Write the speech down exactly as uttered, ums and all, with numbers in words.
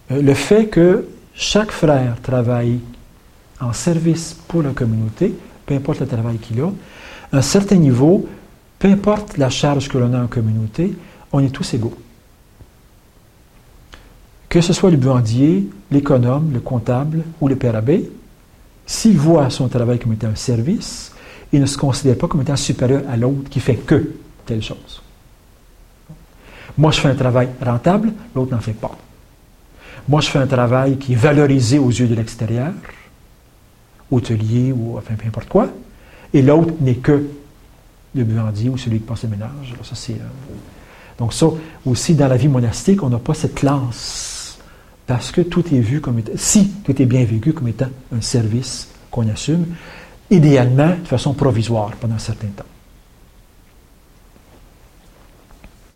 Euh, le fait que chaque frère travaille en service pour la communauté, peu importe le travail qu'il a, à un certain niveau, peu importe la charge que l'on a en communauté, on est tous égaux. Que ce soit le buandier, l'économe, le comptable ou le père abbé, s'il voit son travail comme étant un service, il ne se considère pas comme étant supérieur à l'autre qui fait que telle chose. Moi, je fais un travail rentable, l'autre n'en fait pas. Moi, je fais un travail qui est valorisé aux yeux de l'extérieur, hôtelier ou enfin peu importe quoi, et l'autre n'est que le buandier ou celui qui passe le ménage. Alors, ça, c'est, euh... Donc ça, aussi dans la vie monastique, on n'a pas cette classe, parce que tout est vu comme étant, si tout est bien vécu comme étant un service qu'on assume, idéalement de façon provisoire pendant un certain temps.